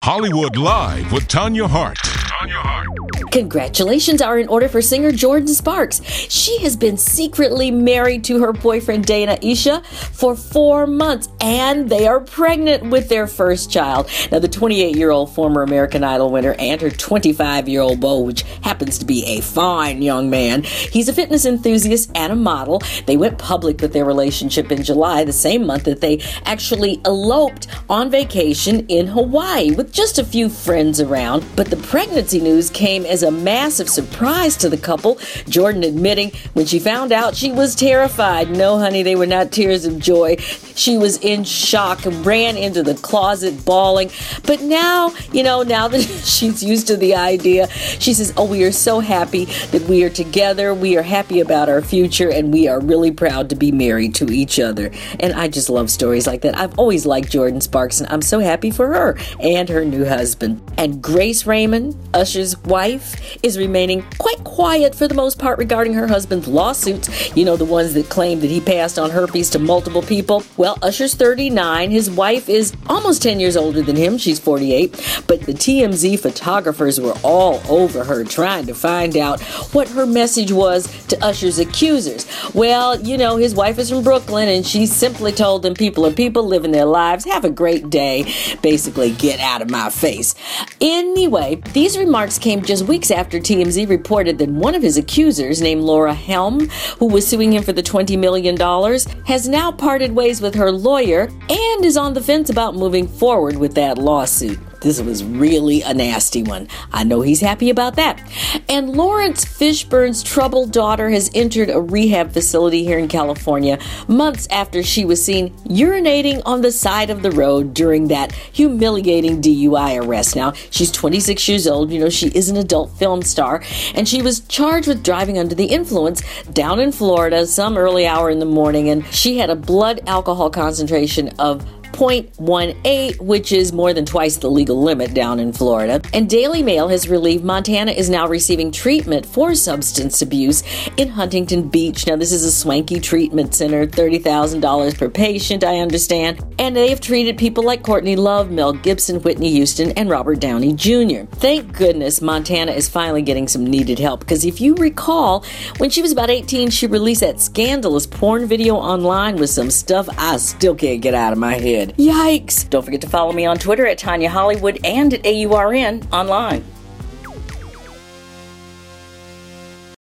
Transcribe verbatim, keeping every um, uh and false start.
Hollywood Live with Tanya Hart. Congratulations are in order for singer Jordin Sparks. She has been secretly married to her boyfriend Dana Isha for four months, and they are pregnant with their first child. Now, the twenty-eight-year-old former American Idol winner and her twenty-five-year-old beau, which happens to be a fine young man, he's a fitness enthusiast and a model. They went public with their relationship in July, the same month that they actually eloped on vacation in Hawaii with just a few friends around. But the pregnancy news came as a massive surprise to the couple, Jordin admitting when she found out she was terrified. No, honey, they were not tears of joy. She was in shock and ran into the closet bawling. But now, you know, now that she's used to the idea, she says, oh, we are so happy that we are together. We are happy about our future, and we are really proud to be married to each other. And I just love stories like that. I've always liked Jordin Sparks, and I'm so happy for her and her new husband. And Grace Raymond, Usher's wife, is remaining quite quiet for the most part regarding her husband's lawsuits. You know, the ones that claim that he passed on herpes to multiple people. Well, Usher's thirty-nine. His wife is almost ten years older than him. She's forty-eight. But the T M Z photographers were all over her trying to find out what her message was to Usher's accusers. Well, you know, his wife is from Brooklyn, and she simply told them people are people living their lives. Have a great day. Basically, get out of my face. Anyway, these remarks came just weeks after T M Z reported that one of his accusers, named Laura Helm, who was suing him for the twenty million dollars, has now parted ways with her lawyer and is on the fence about moving forward with that lawsuit. This was really a nasty one. I know he's happy about that. And Lawrence Fishburne's troubled daughter has entered a rehab facility here in California months after she was seen urinating on the side of the road during that humiliating D U I arrest. Now, she's twenty-six years old. You know, she is an adult film star, and she was charged with driving under the influence down in Florida some early hour in the morning, and she had a blood alcohol concentration of zero point one eight, which is more than twice the legal limit down in Florida. And Daily Mail has relieved Montana is now receiving treatment for substance abuse in Huntington Beach. Now, this is a swanky treatment center, thirty thousand dollars per patient, I understand. And they have treated people like Courtney Love, Mel Gibson, Whitney Houston, and Robert Downey Junior Thank goodness Montana is finally getting some needed help, because if you recall, when she was about eighteen, she released that scandalous porn video online with some stuff I still can't get out of my head. Yikes! Don't forget to follow me on Twitter at Tanya Hollywood and at A U R N online.